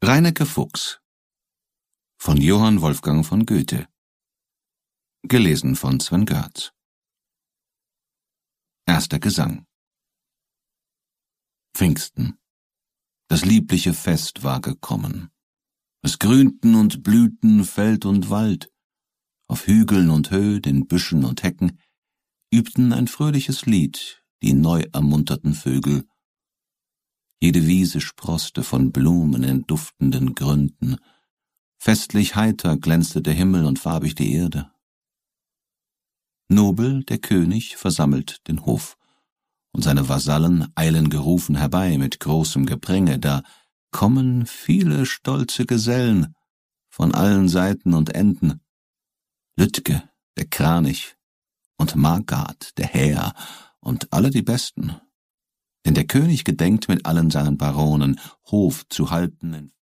Reineke Fuchs von Johann Wolfgang von Goethe. Gelesen von Sven Görtz. Erster Gesang. Pfingsten. Das liebliche Fest war gekommen. Es grünten und blühten Feld und Wald. Auf Hügeln und Höhe, den Büschen und Hecken, übten ein fröhliches Lied die neu ermunterten Vögel. Jede Wiese sproßte von Blumen in duftenden Gründen. Festlich heiter glänzte der Himmel und farbig die Erde. Nobel, der König, versammelt den Hof, und seine Vasallen eilen gerufen herbei mit großem Gepränge, da kommen viele stolze Gesellen von allen Seiten und Enden. Lütke, der Kranich, und Margard, der Häher, und alle die Besten. Denn der König gedenkt mit allen seinen Baronen Hof zu halten in